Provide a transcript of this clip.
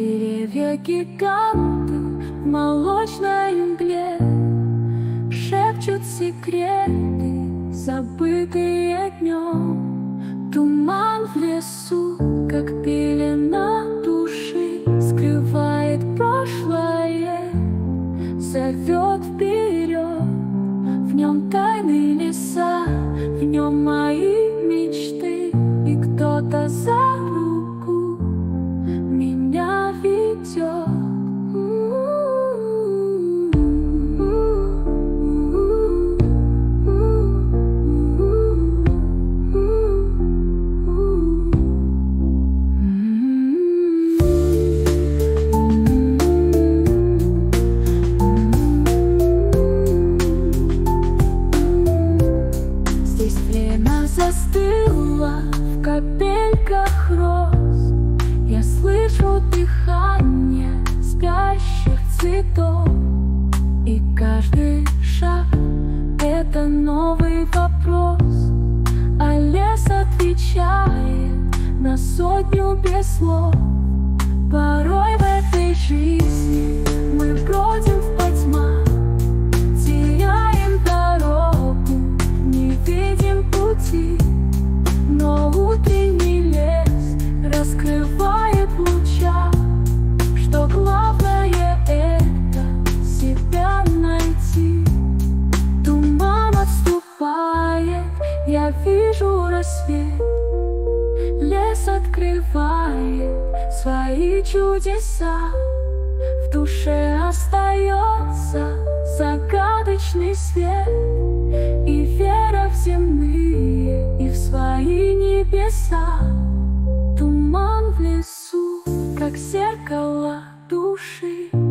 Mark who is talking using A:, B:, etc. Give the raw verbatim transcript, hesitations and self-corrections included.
A: Деревья гиганты в молочной мгле шепчут секреты, забытые днем. Туман в лесу, как пелена души, скрывает прошлое, зовет вперед. В нем тайны леса, в нем мои мечты, и кто-то за руку меня ведет. Застыла в капельках роз, я слышу дыхание спящих цветов, и каждый шаг — это новый вопрос, а лес отвечает на сотню без слов. Порой в этой жизни мы бродим в потьмах, теряем дорогу, не видим пути. Но утренний лес раскрывает в лучах, что главное — это себя найти. Туман отступает, я вижу рассвет. Лес открывает свои чудеса. В душе остается загадочный свет и вера в земные и в свои небеса. Туман в лесу, как зеркало души.